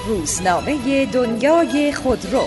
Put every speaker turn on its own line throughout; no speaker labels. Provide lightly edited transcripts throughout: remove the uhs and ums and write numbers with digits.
روزنامه دنیای خودرو.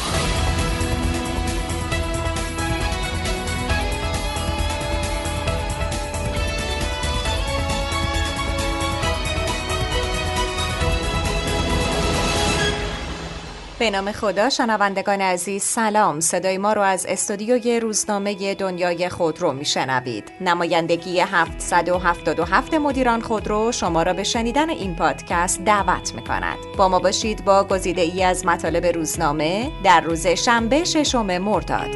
به نام خدا. شنوندگان عزیز سلام. صدای ما رو از استودیوی روزنامه دنیای خودرو میشنوید. نمایندگی 777 مدیران خودرو شما را به شنیدن این پادکست دعوت میکند. با ما باشید با گزیده ای از مطالب روزنامه در روز شنبه 6 مرداد.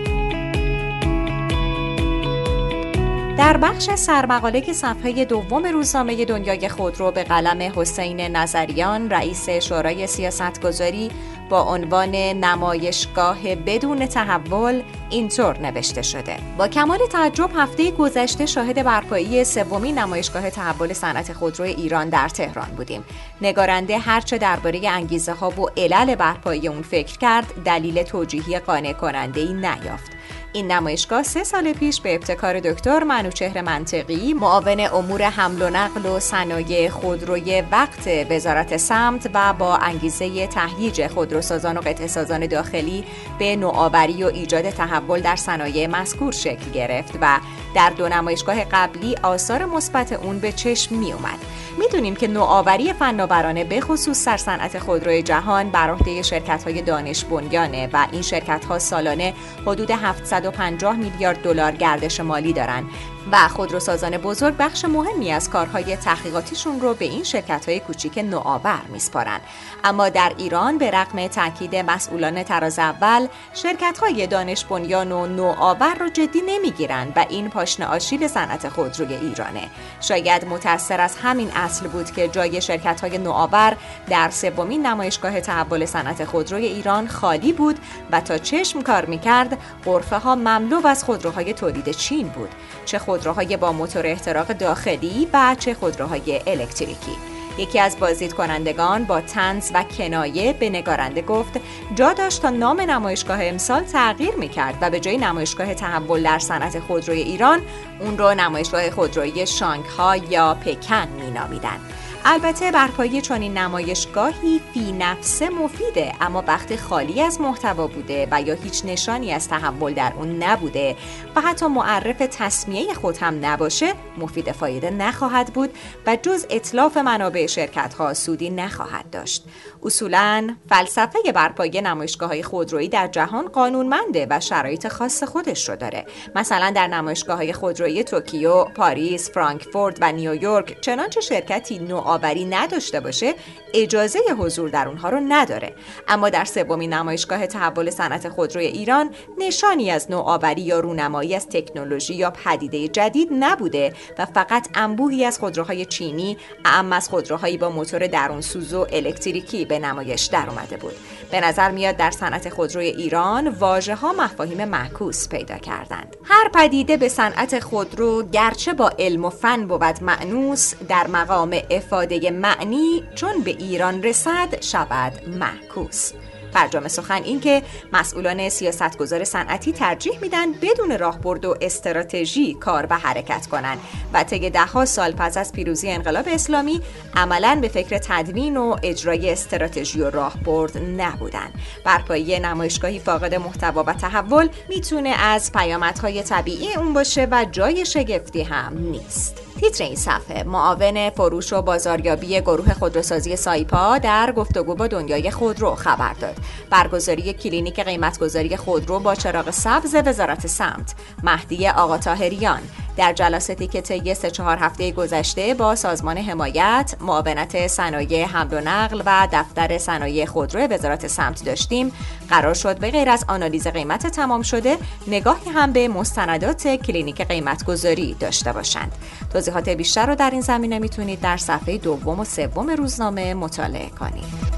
در بخش سرمقاله که صفحه دوم روزنامه دنیای خودرو به قلم حسین نظریان رئیس شورای سیاستگذاری با عنوان نمایشگاه بدون تحول اینطور نوشته شده: با کمال تعجب هفته گذشته شاهد برپایی سومین نمایشگاه تحول صنعت خودرو ایران در تهران بودیم. نگارنده هرچه درباره انگیزه ها و علل برپایی اون فکر کرد، دلیل توجیهی قانع کننده‌ای نیافت. این نمایشگاه 3 سال پیش به ابتکار دکتر منوچهر منطقی، معاون امور حمل و نقل و صنایع خودروی وقت وزارت سمت و با انگیزه تهییج خودروسازان و قطعه‌سازان داخلی به نوآوری و ایجاد تحول در صنایع مذکور شکل گرفت و در 2 نمایشگاه قبلی آثار مثبت اون به چشم می اومد. میدونیم که نوآوری فناورانه به خصوص در صنعت خودروی جهان بر عهده شرکت‌های دانش بنیانه و این شرکت‌ها سالانه حدود 750 میلیارد دلار گردش مالی دارن و خودروسازان بزرگ بخش مهمی از کارهای تحقیقاتیشون رو به این شرکت‌های کوچیک نوآور میسپارن. اما در ایران به رغم تاکید مسئولان تراز اول، شرکت‌های دانش بنیان و نوآور رو جدی نمیگیرن و این پاشنه آشیل صنعت خودروی ایرانه. شاید متأثر از همین اصل بود که جای شرکت‌های نوآور در سومین نمایشگاه تحول صنعت خودروی ایران خالی بود و تا چشم کار می‌کرد غرفه‌ها مملو از خودروهای تولید چین بود، چه خودروهای با موتور احتراق داخلی و چه خودروهای الکتریکی. یکی از بازدیدکنندگان با طنز و کنایه به نگارنده گفت جا داشت تا نام نمایشگاه امسال تغییر می‌کرد و به جای نمایشگاه تحول در صنعت خودروی ایران اون رو نمایشگاه خودرویی شانگهای یا پکن می‌نامیدن. البته برپایی چنین نمایشگاهی فی نفسه مفیده، اما وقتی خالی از محتوا بوده و یا هیچ نشانی از تحول در اون نبوده و حتی معرف تسمیه خود هم نباشه، مفید فایده نخواهد بود و جز اتلاف منابع شرکت‌ها سودی نخواهد داشت. اصولاً فلسفه برپایی نمایشگاه‌های خودرویی در جهان قانونمنده و شرایط خاص خودش رو داره. مثلا در نمایشگاه‌های خودرویی توکیو، پاریس، فرانکفورت و نیویورک چنانچه شرکتی نوآوری نداشته باشه اجازه حضور در اونها رو نداره. اما در سومین نمایشگاه تحول صنعت خودروی ایران نشانی از نوآوری یا رونمایی از تکنولوژی یا پدیده جدید نبوده و فقط انبوهی از خودروهای چینی، اعم از خودروهایی با موتور درونسوز و الکتریکی به نمایش در اومده بود. به نظر میاد در صنعت خودروی ایران واژه‌ها مفاهیم معکوس پیدا کردند. هر پدیده به صنعت خودرو گرچه با علم و فن بود مأنوس، در مقام افاده معنی چون به ایران رسد شود معکوس. ترجمه سخن این که مسئولان سیاستگزار صنعتی ترجیح میدن بدون راهبرد و استراتژی کار و حرکت کنن و طی 10 سال پس از پیروزی انقلاب اسلامی عملاً به فکر تدوین و اجرای استراتژی و راهبرد نبودن. برپایی نمایشگاهی فاقد محتوا و تحول میتونه از پیامدهای طبیعی اون باشه و جای شگفتی هم نیست. تیتر این صفحه: معاون فروش و بازاریابی گروه خودروسازی سایپا در گفتگو با دنیای خودرو خبر داد. برگزاری کلینیک قیمتگذاری خودرو با چراغ سبز وزارت سمت. مهدی آقاطاهریان در جلساتی که طی 3-4 هفته گذشته با سازمان حمایت، معاونت صنایع حمل و نقل و دفتر صنایع خودرو وزارت سمت داشتیم، قرار شد به غیر از آنالیز قیمت تمام شده، نگاهی هم به مستندات کلینیک قیمتگذاری داشته باشند. توضیحات بیشتر رو در این زمینه میتونید در صفحه 2 و 3 روزنامه مطالعه کنید.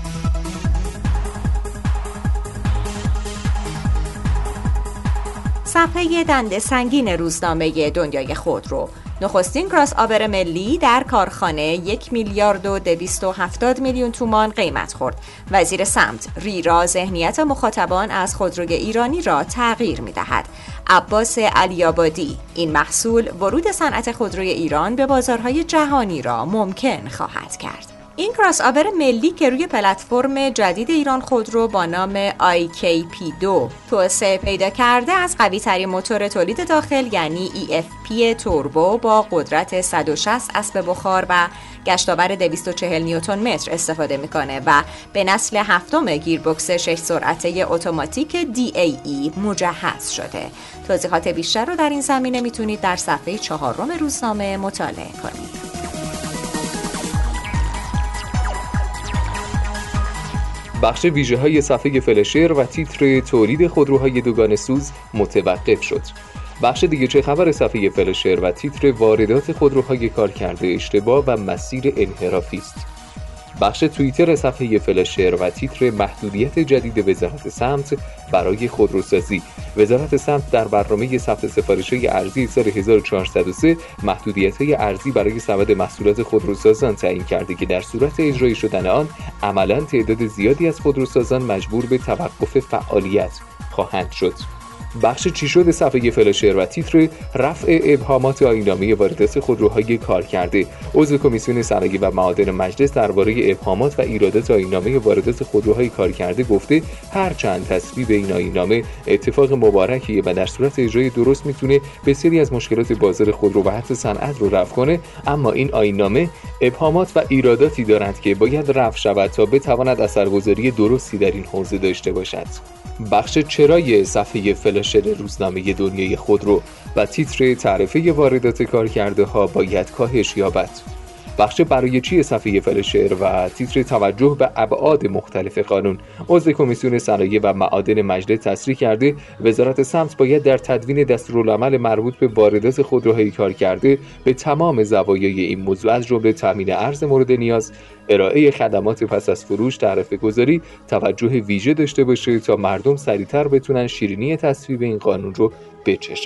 صفحه دنده سنگین روزنامه دنیای خودرو: نخستین کراس آور ملی در کارخانه 1 میلیارد و 270 میلیون تومان قیمت خورد. وزیر سمت: ریرا ذهنیت مخاطبان از خودروی ایرانی را تغییر می‌دهد. عباس علی‌آبادی: این محصول ورود صنعت خودروی ایران به بازارهای جهانی را ممکن خواهد کرد. این کراس آور ملی که روی پلتفرم جدید ایران خودرو با نام IKP2 توسعه پیدا کرده از قوی ترین موتور تولید داخل یعنی EFP توربو با قدرت 160 اسب بخار و گشتاور 240 نیوتن متر استفاده میکنه و به نسل هفتم گیربکس 6 سرعته اتوماتیک DAE مجهز شده. توضیحات بیشتر رو در این زمینه میتونید در صفحه 4 روزنامه مطالعه کنید.
بخش ویژه‌های صفحه فلشر و تیتر تولید خودروهای دوگانه سوز متوقف شد. بخش دیگه چه خبر صفحه فلشر و تیتر واردات خودروهای کارکرده اشتباه و مسیر انحرافی است. بخش توییتر صفحه فلشر و تیتر محدودیت جدید وزارت سمت برای خودروسازی. وزارت سمت در برنامه ثبت سفارش‌های ارزی سال 1403 محدودیت‌های ارزی برای سبد محصولات خودروسازان تعیین کرده که در صورت اجرایی شدن آن عملاً تعداد زیادی از خودروسازان مجبور به توقف فعالیت خواهند شد. بخش چی شد صفحه فلشر و تیتر رفع ابهامات آیین‌نامه واردات خودروهای کارکرده. عضو کمیسیون صنایع و معادن مجلس درباره ابهامات و ایرادات آیین‌نامه واردات خودروهای کارکرده گفته هرچند تصویب این آیین‌نامه اتفاق مبارکیه و در صورت اجرای درست میتونه بسیاری از مشکلات بازار خودرو و حتی صنعت رو رفع کنه، اما این آیین‌نامه ابهامات و ایراداتی دارند که باید رفع شود تا بتواند اثرگذاری درستی در این حوزه داشته باشد. بخش چرای صفحه فلشر روزنامه دنیای خودرو و تیتر تعرفه واردات کارکرده ها باید کاهش یابد. بخش برای چی صفحه فلشر و تیتر توجه به ابعاد مختلف قانون. عضو کمیسیون صنایع و معادن مجلس تصریح کرده وزارت سمت باید در تدوین دستورالعمل مربوط به واردات خودروهای کارکرده به تمام زوایای این موضوع از جمله تامین ارز مورد نیاز، ارائه خدمات پس از فروش، تعرفه گذاری توجه ویژه داشته باشه تا مردم سریعتر بتونن شیرینی تصویب این قانون رو بچشن.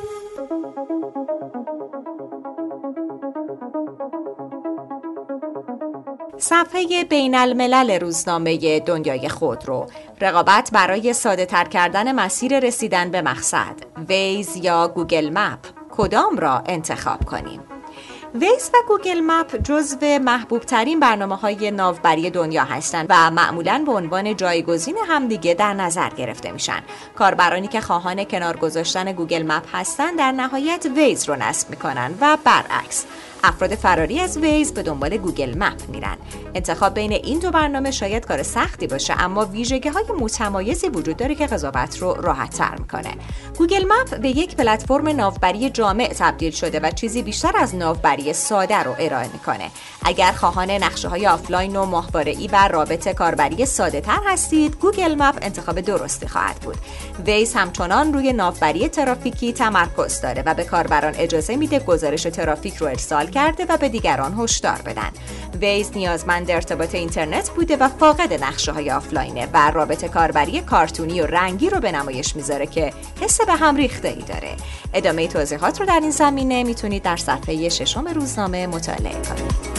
صفحه بین الملل روزنامه دنیای خودرو. رقابت برای ساده تر کردن مسیر رسیدن به مقصد. ویز یا گوگل مپ، کدام را انتخاب کنیم؟ ویز و گوگل مپ جزو محبوب ترین برنامه‌های ناوبری دنیا هستند و معمولاً به عنوان جایگزین همدیگه در نظر گرفته میشن. کاربرانی که خواهان کنار گذاشتن گوگل مپ هستند در نهایت ویز رو نصب میکنن و برعکس. افراد فراری از ویز به دنبال گوگل مپ میرن. انتخاب بین این دو برنامه شاید کار سختی باشه، اما ویژگی‌های متمایزی وجود داره که قضاوت رو راحت‌تر میکنه. گوگل مپ به یک پلتفرم ناوبری جامع تبدیل شده و چیزی بیشتر از ناوبری ساده رو ارائه میکنه. اگر خواهان نقشه‌های آفلاین و ماهواره‌ای و رابط کاربری ساده‌تر هستید، گوگل مپ انتخاب درستی خواهد بود. ویز همچنان روی ناوبری ترافیکی تمرکز داره و به کاربران اجازه میده گزارش ترافیک رو ارسال کرده و به دیگران هشدار بدن. ویز نیازمند ارتباط اینترنت بوده و فاقد نقشه‌های آفلاینه و رابط کاربری کارتونی و رنگی رو به نمایش میذاره که حس به هم ریخته‌ای داره. ادامه توضیحات رو در این زمینه میتونید در صفحه 6 روزنامه مطالعه کنید.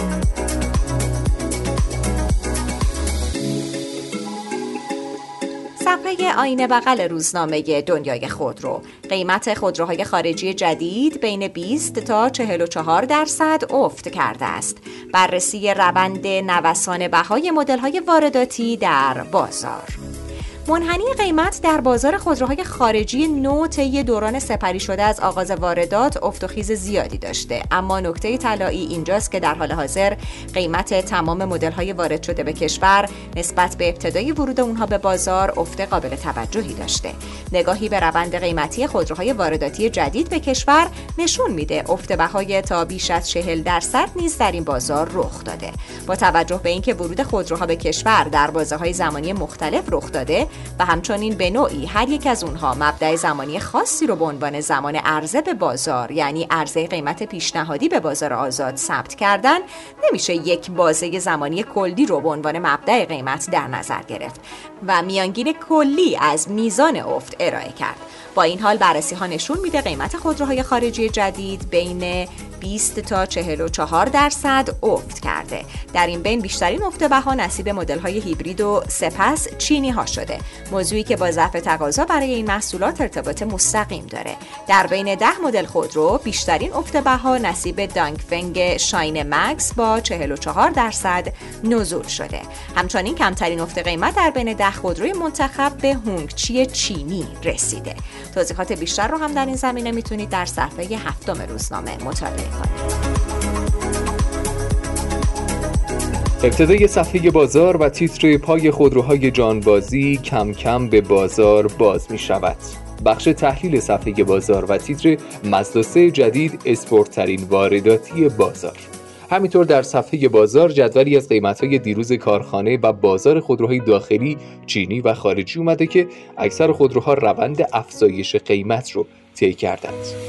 صفحه آینه بغل روزنامه دنیای خودرو. قیمت خودروهای خارجی جدید بین 20 تا 44% افت کرده است. بررسی روند نوسان بهای مدل‌های وارداتی در بازار. منحنی قیمت در بازار خودروهای خارجی نو طی دوران سپری شده از آغاز واردات افت و خیز زیادی داشته، اما نکته طلایی اینجاست که در حال حاضر قیمت تمام مدل‌های وارد شده به کشور نسبت به ابتدای ورود اونها به بازار افت قابل توجهی داشته. نگاهی به روند قیمتی خودروهای وارداتی جدید به کشور نشون میده افت بهای تا بیش از 40% نیز در این بازار رخ داده. با توجه به اینکه ورود خودروها به کشور در بازه‌های زمانی مختلف رخ داده و همچنین به نوعی هر یک از اونها مبدأ زمانی خاصی رو به عنوان زمان عرضه به بازار، یعنی عرضه قیمت پیشنهادی به بازار آزاد ثبت کردن، نمیشه یک بازه زمانی کلی رو به عنوان مبدأ قیمت در نظر گرفت و میانگین کلی از میزان افت ارائه کرد. با این حال بررسی ها نشون میده قیمت خودروهای خارجی جدید بین 20 تا 44% افت کرده. در این بین بیشترین افت بها نصیب مدل های هیبرید و سپس چینی ها شده. موضوعی که با ضعف تقاضا برای این محصولات ارتباط مستقیم داره. در بین 10 مدل خودرو بیشترین افت بها نصیب دانگفنگ شاین مکس با 44% نزول شده. همچنین کمترین افت قیمت در بین 10 خودروی منتخب به هونگچی چینی رسیده. توضیحات بیشتر رو هم در این زمینه میتونید در صفحه 7 روزنامه مطالعه کنید.
ابتدای صفحه بازار و تیتر پای خودروهای جانبازی کم کم به بازار باز می شود. بخش تحلیل صفحه بازار و تیتر مازدا 3 جدید اسپورت ترین وارداتی بازار. همینطور در صفحه بازار جدولی از قیمت‌های دیروز کارخانه و بازار خودروهای داخلی، چینی و خارجی اومده که اکثر خودروها روند افزایش قیمت رو طی کردند.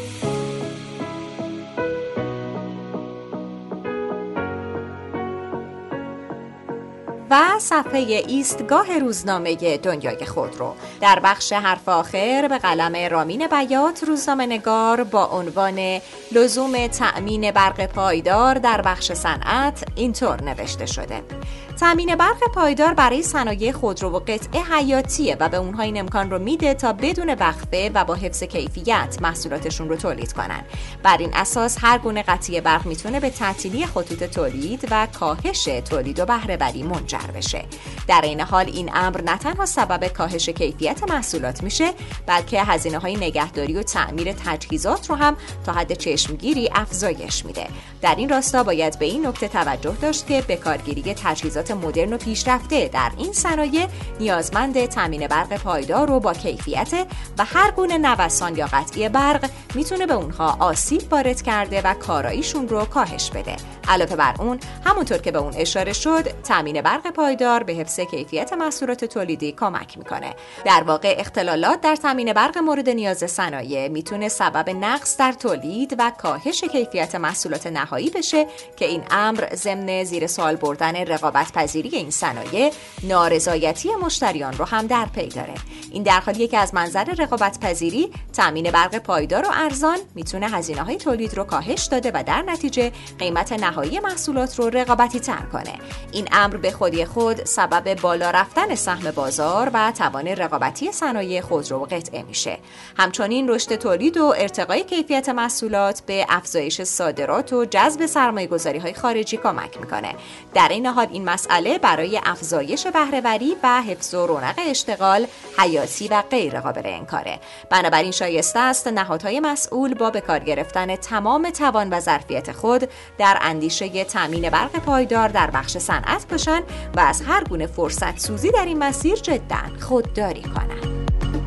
و صفحه ایستگاه روزنامه دنیای خودرو. در بخش حرف آخر به قلم رامین بیات روزنامه نگار با عنوان لزوم تأمین برق پایدار در بخش صنعت اینطور نوشته شده: تأمین برق پایدار برای صنایع خودرو و قطعه حیاتیه و به اونها این امکان رو میده تا بدون وقفه و با حفظ کیفیت محصولاتشون رو تولید کنن. بر این اساس هر گونه قطعی برق میتونه به تعطیلی خطوط تولید و کاهش تولید و بهره وری منجر بشه. در این حال این امر نه تنها سبب کاهش کیفیت محصولات میشه، بلکه هزینه‌های نگهداری و تعمیر تجهیزات رو هم تا حد چشمگیری افزایش میده. در این راستا باید به این نکته توجه داشت که به کارگیری تجهیزات مدرن و پیشرفته در این صنایع نیازمند تامین برق پایدار و با کیفیت و هر گونه نوسان یا قطعی برق میتونه به اونها آسیب وارد کرده و کاراییشون رو کاهش بده. علاوه بر اون، همونطور که به اون اشاره شد، تامین برق پایدار به حفظ کیفیت محصولات تولیدی کمک میکنه. در واقع اختلالات در تامین برق مورد نیاز صنایع میتونه سبب نقص در تولید و کاهش کیفیت محصولات نهایی بشه که این امر ضمن زیر سوال بردن رقابت پذیری این صنایع نارضایتی مشتریان رو هم در پی داره. این در حالیه که از منظر رقابت پذیری تامین برق پایدار و ارزان میتونه هزینه‌های تولید رو کاهش داده و در نتیجه قیمت نهایی محصولات رو رقابتی تر کنه. این امر به خودی خود سبب بالا رفتن سهم بازار و توان رقابتی صنایع خودرو و قطعه میشه. همچنین رشد تولید و ارتقای کیفیت محصولات به افزایش صادرات و جذب سرمایه‌گذاری‌های خارجی کمک میکنه. در این حال این مسئله برای افزایش بهره‌وری و حفظ و رونق اشتغال حیاتی و غیر قابل انکاره. بنابراین شایسته است نهادهای مسئول با به کار گرفتن تمام توان و ظرفیت خود در اندیشه تامین برق پایدار در بخش صنعت باشند و از هر گونه فرصت سوزی در این مسیر جداً خودداری کنند.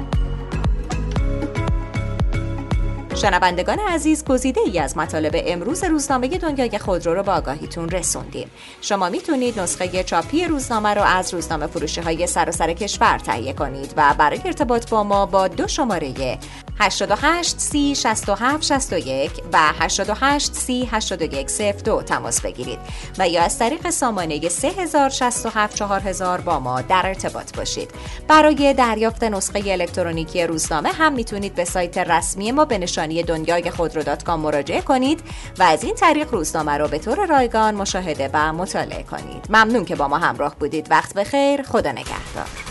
شنوندگان عزیز، گزیده ای از مطالب امروز روزنامه دنیای خودرو رو با آگاهیتون رسوندیم. شما میتونید نسخه چاپی روزنامه رو از روزنامه فروشی‌های سراسر کشور تهیه کنید و برای ارتباط با ما با 2 شماره 88 30 67 61 و 88 30 81 02 تماس بگیرید و یا از طریق سامانه 3067 4000 با ما در ارتباط باشید. برای دریافت نسخه الکترونیکی روزنامه هم میتونید به سایت رسمی ما به نشانی دنیای خودرو.com مراجعه کنید و از این طریق روزنامه رو به طور رایگان مشاهده و مطالعه کنید. ممنون که با ما همراه بودید. وقت بخیر. خدا نگهدار.